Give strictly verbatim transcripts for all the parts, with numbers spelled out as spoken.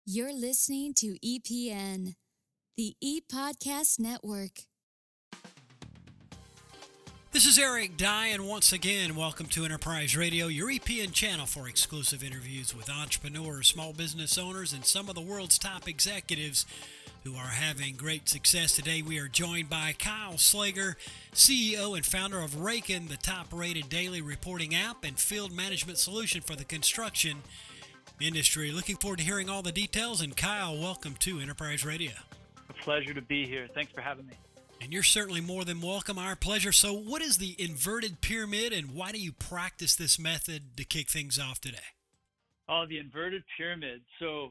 You're listening to E P N, the E-Podcast Network. This is Eric Dye, and once again, welcome to Enterprise Radio, your E P N channel for exclusive interviews with entrepreneurs, small business owners, and some of the world's top executives who are having great success. Today, we are joined by Kyle Slager, C E O and founder of Raken, the top-rated daily reporting app and field management solution for the construction industry. Looking forward to hearing all the details, and Kyle, welcome to Enterprise Radio. A pleasure to be here. Thanks for having me. And you're certainly more than welcome. Our pleasure. So what is the inverted pyramid, and why do you practice this method to kick things off today? Oh, the inverted pyramid. So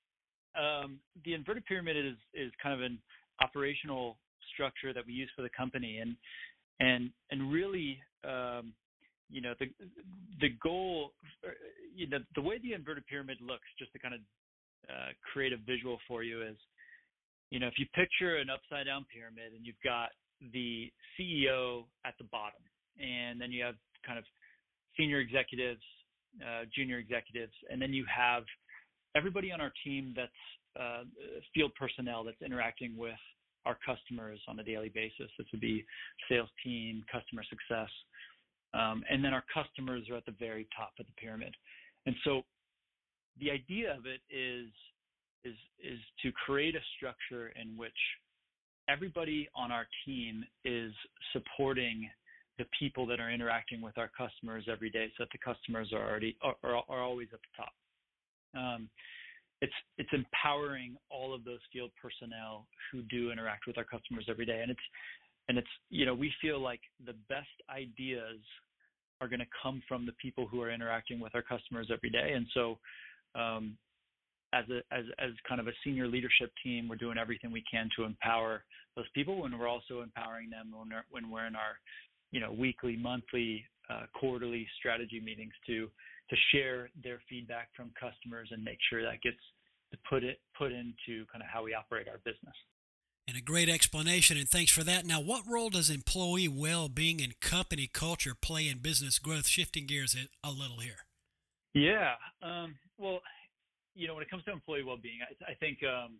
um, the inverted pyramid is, is kind of an operational structure that we use for the company. And and and really, um, you know, the the goal, you know, the way the inverted pyramid looks, just to kind of uh, create a visual for you is, you know, if you picture an upside down pyramid and you've got the C E O at the bottom, and then you have kind of senior executives, uh, junior executives, and then you have everybody on our team that's uh, field personnel that's interacting with our customers on a daily basis. This would be sales team, customer success, um, and then our customers are at the very top of the pyramid. And so the idea of it is is is to create a structure in which everybody on our team is supporting the people that are interacting with our customers every day, so that the customers are already are, are, are always at the top. Um, it's it's empowering all of those field personnel who do interact with our customers every day, and it's and it's you know we feel like the best ideas are going to come from the people who are interacting with our customers every day, and so. Um, As a as as kind of a senior leadership team, we're doing everything we can to empower those people, and we're also empowering them when we're, when we're in our, you know, weekly, monthly, uh, quarterly strategy meetings to to share their feedback from customers and make sure that gets to put it put into kind of how we operate our business. And a great explanation, and thanks for that. Now, what role does employee well-being and company culture play in business growth? Shifting gears a, a little here. Yeah. Um, well. You know, when it comes to employee well-being, I, I think um,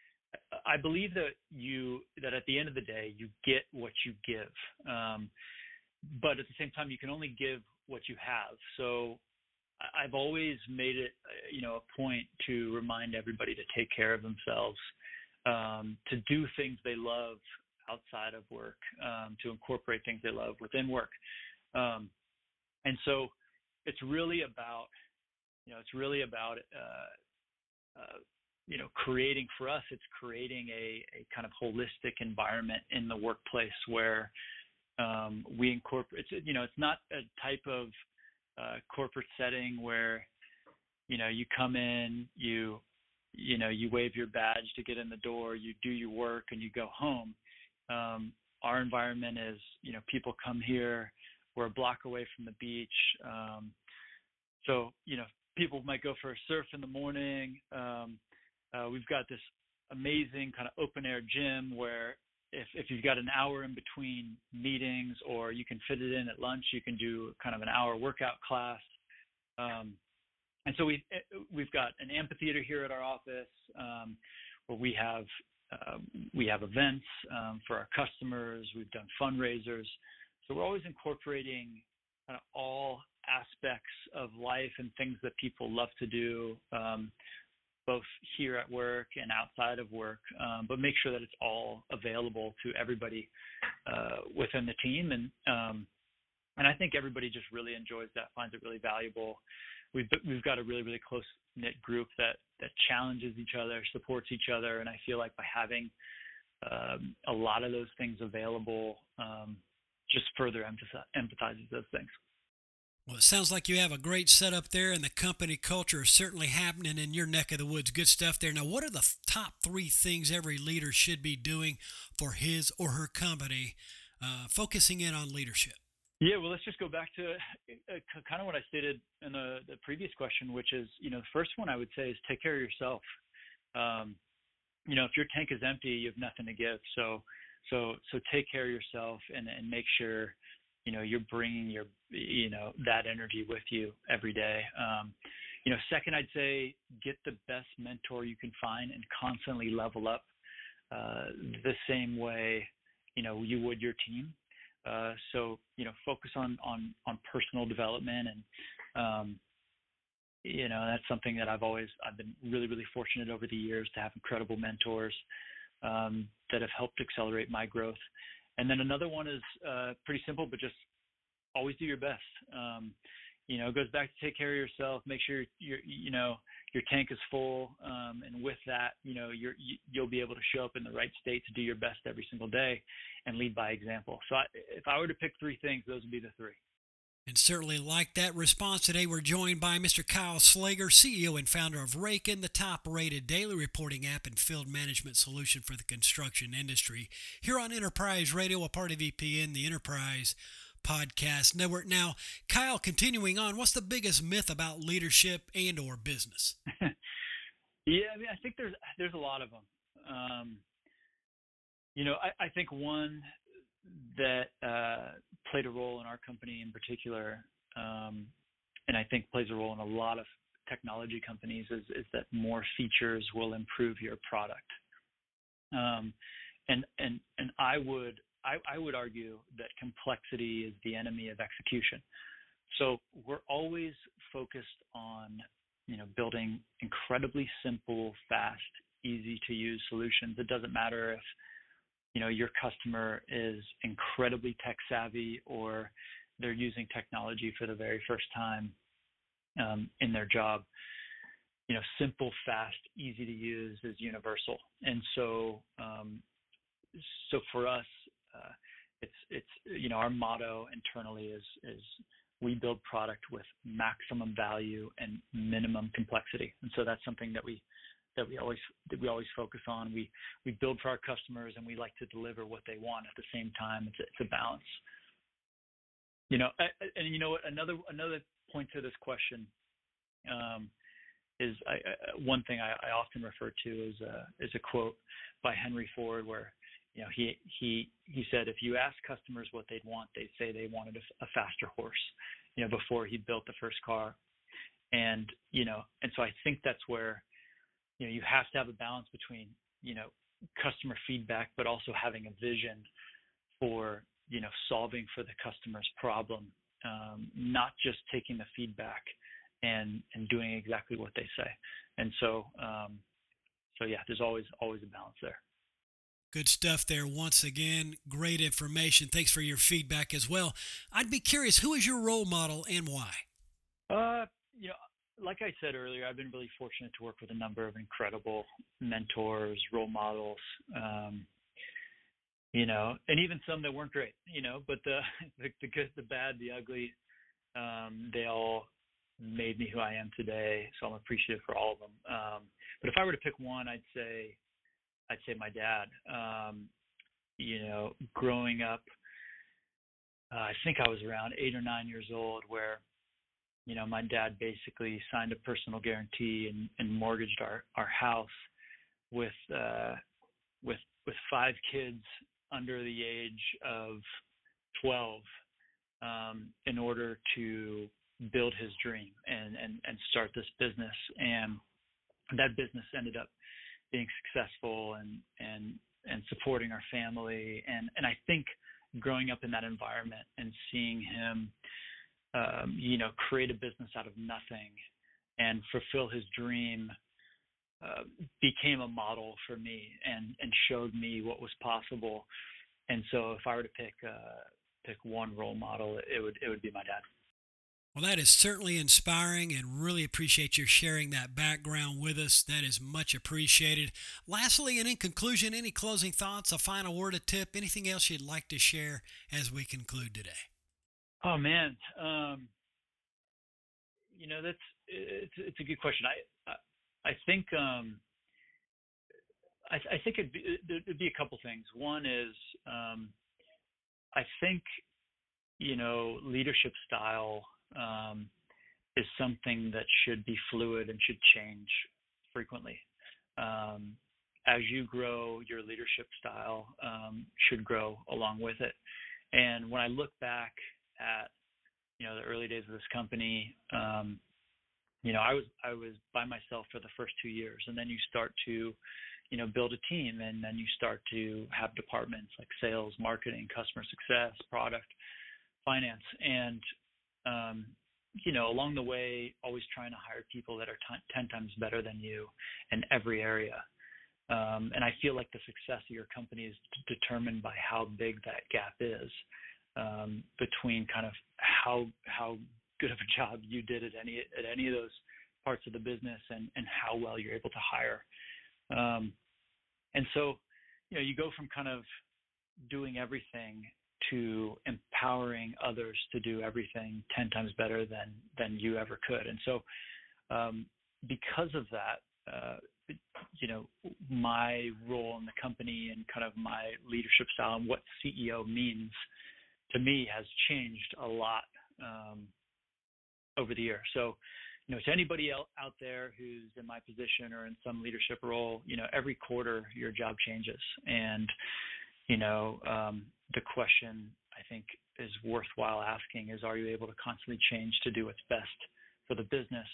I believe that you that at the end of the day, you get what you give, um, but at the same time, you can only give what you have. So I've always made it, you know, a point to remind everybody to take care of themselves, um, to do things they love outside of work, um, to incorporate things they love within work, um, and so it's really about, you know, it's really about uh, Uh, you know, creating for us, it's creating a, a kind of holistic environment in the workplace where um, we incorporate, it's, you know, it's not a type of uh, corporate setting where, you know, you come in, you, you know, you wave your badge to get in the door, you do your work and you go home. Um, our environment is, you know, people come here, we're a block away from the beach. Um, so, you know, people might go for a surf in the morning. Um, uh, we've got this amazing kind of open air gym where if, if you've got an hour in between meetings, or you can fit it in at lunch, you can do kind of an hour workout class. Um, and so we, we've got an amphitheater here at our office um, where we have uh, we have events um, for our customers. We've done fundraisers. So we're always incorporating kind of all aspects of life and things that people love to do, um, both here at work and outside of work, um, but make sure that it's all available to everybody uh, within the team. And um, and I think everybody just really enjoys that, finds it really valuable. We've we've got a really, really close-knit group that, that challenges each other, supports each other, and I feel like by having um, a lot of those things available um, just further emphasize, emphasizes those things. Well, it sounds like you have a great setup there, and the company culture is certainly happening in your neck of the woods. Good stuff there. Now, what are the top three things every leader should be doing for his or her company, uh, focusing in on leadership? Yeah, well, let's just go back to uh, kind of what I stated in the, the previous question, which is, you know, the first one I would say is take care of yourself. Um, you know, if your tank is empty, you have nothing to give. So, so, so take care of yourself and, and make sure, you know, you're bringing your, you know, that energy with you every day. Um, you know, second, I'd say get the best mentor you can find and constantly level up uh, the same way, you know, you would your team. Uh, so, you know, focus on, on, on personal development. And, um, you know, that's something that I've always, I've been really, really fortunate over the years to have incredible mentors um, that have helped accelerate my growth. And then another one is uh, pretty simple, but just always do your best. Um, you know, it goes back to take care of yourself, make sure you're, you know, your tank is full. Um, and with that, you know, you're, you, you'll be able to show up in the right state to do your best every single day and lead by example. So I, if I were to pick three things, those would be the three. And certainly like that response today, we're joined by Mister Kyle Slager, C E O and founder of Raken, the top-rated daily reporting app and field management solution for the construction industry, here on Enterprise Radio, a part of E P N, the Enterprise Podcast Network. Now, Kyle, continuing on, what's the biggest myth about leadership and or business? Yeah, I mean, I think there's there's a lot of them. Um, you know, I, I think one that uh, played a role in our company in particular, um, and I think plays a role in a lot of technology companies, is, is that more features will improve your product. Um, and and and I would I, I would argue that complexity is the enemy of execution. So we're always focused on, you know, building incredibly simple, fast, easy to use solutions. It doesn't matter if, you know, your customer is incredibly tech savvy or they're using technology for the very first time um, in their job. You know, simple, fast, easy to use is universal. And so, um, so for us, uh, it's it's you know, our motto internally is is we build product with maximum value and minimum complexity. And so that's something that we that we always that we always focus on. We we build for our customers, and we like to deliver what they want at the same time. It's a, it's a balance. You know, and you know what? Another another point to this question um, is I, I, one thing I, I often refer to is a is a quote by Henry Ford, where you know he he he said, if you ask customers what they'd want, they'd say they wanted a, a faster horse. You know, before he built the first car, and you know, and so I think that's where, you know, you have to have a balance between, you know, customer feedback, but also having a vision for, you know, solving for the customer's problem, um, not just taking the feedback and and doing exactly what they say. And so, um, so yeah, there's always always a balance there. Good stuff there. Once again, great information. Thanks for your feedback as well. I'd be curious, who is your role model and why? Uh, you know, like I said earlier, I've been really fortunate to work with a number of incredible mentors, role models, um, you know, and even some that weren't great, you know, but the, the, the good, the bad, the ugly, um, they all made me who I am today. So I'm appreciative for all of them. Um, but if I were to pick one, I'd say, I'd say my dad. Um, you know, growing up, uh, I think I was around eight or nine years old, where, you know, my dad basically signed a personal guarantee and, and mortgaged our, our house with uh, with with five kids under the age of twelve um, in order to build his dream and, and, and start this business. And that business ended up being successful and and and supporting our family. And and I think growing up in that environment and seeing him, um, you know, create a business out of nothing and fulfill his dream uh, became a model for me and and showed me what was possible. And so if I were to pick uh, pick one role model, it would it would be my dad. Well, that is certainly inspiring, and really appreciate you sharing that background with us. That is much appreciated. Lastly, and in conclusion, any closing thoughts, a final word, a tip, anything else you'd like to share as we conclude today? Oh man, um, you know, that's it's, it's a good question. I I, I think um, I, I think it'd be, it'd be a couple things. One is um, I think, you know, leadership style um, is something that should be fluid and should change frequently. Um, as you grow, your leadership style um, should grow along with it. And when I look back at, you know, the early days of this company, um, you know, I was I was by myself for the first two years, and then you start to, you know, build a team, and then you start to have departments like sales, marketing, customer success, product, finance, and um, you know, along the way, always trying to hire people that are t- ten times better than you in every area. Um, and I feel like the success of your company is d- determined by how big that gap is um, between kind of how how good of a job you did at any at any of those parts of the business, and, and how well you're able to hire. Um, and so, you know, you go from kind of doing everything to empowering others to do everything ten times better than than you ever could. And so, um, because of that, uh, you know, my role in the company and kind of my leadership style and what C E O means to me has changed a lot um, over the year. So, you know, to anybody else out there who's in my position or in some leadership role, you know, every quarter your job changes. And, you know, um, the question I think is worthwhile asking is, are you able to constantly change to do what's best for the business?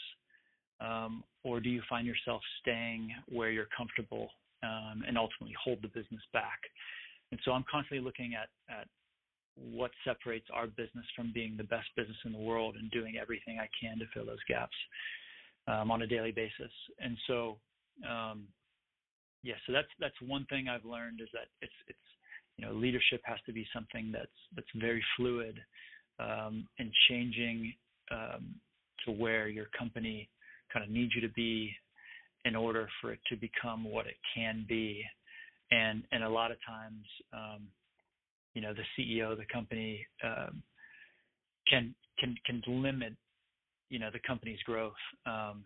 Um, or do you find yourself staying where you're comfortable um, and ultimately hold the business back? And so I'm constantly looking at, at what separates our business from being the best business in the world, and doing everything I can to fill those gaps um, on a daily basis. And so, um, yeah, so that's that's one thing I've learned, is that it's it's you know, leadership has to be something that's that's very fluid um, and changing um, to where your company kind of needs you to be in order for it to become what it can be. And and a lot of times, um, you know, the C E O of the company um, can can can limit, you know, the company's growth um,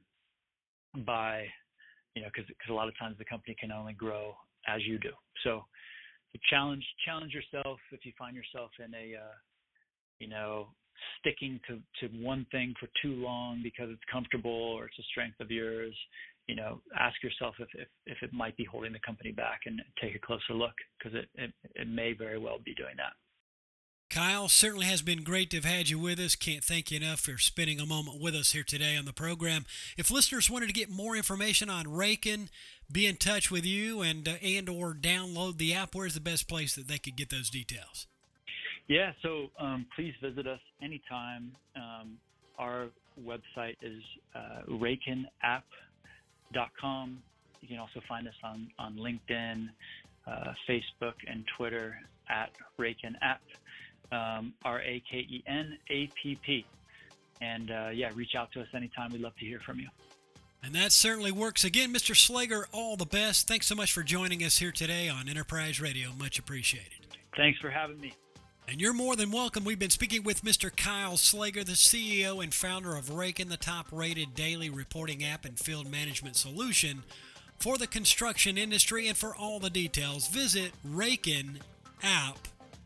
by, you know, because because a lot of times the company can only grow as you do. So, so challenge challenge yourself if you find yourself in a, uh, you know, sticking to, to one thing for too long because it's comfortable or it's a strength of yours. You know, ask yourself if, if, if it might be holding the company back, and take a closer look, because it, it, it may very well be doing that. Kyle, certainly has been great to have had you with us. Can't thank you enough for spending a moment with us here today on the program. If listeners wanted to get more information on Raiken, be in touch with you, and uh, and or download the app, where's the best place that they could get those details? Yeah, so um, please visit us anytime. Um, our website is uh, raiken app dot com. You can also find us on, on LinkedIn, uh, Facebook, and Twitter at Raiken App, um, R A K E N A P P. And uh, yeah, reach out to us anytime. We'd love to hear from you. And that certainly works. Again, Mister Slager, all the best. Thanks so much for joining us here today on Enterprise Radio. Much appreciated. Thanks for having me. And you're more than welcome. We've been speaking with Mister Kyle Slager, the C E O and founder of Raiken, the top-rated daily reporting app and field management solution for the construction industry. And for all the details, visit raiken app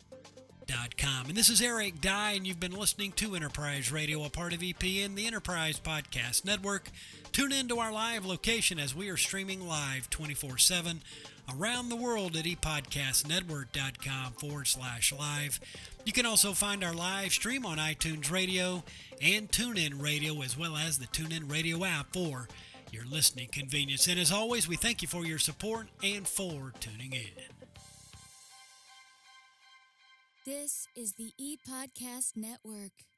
dot com. And this is Eric Dye, and you've been listening to Enterprise Radio, a part of E P N, the Enterprise Podcast Network. Tune in to our live location as we are streaming live twenty-four seven around the world at epodcastnetwork.com forward slash live. You can also find our live stream on iTunes Radio and TuneIn Radio, as well as the TuneIn Radio app for your listening convenience. And as always, we thank you for your support and for tuning in. This is the ePodcast Network.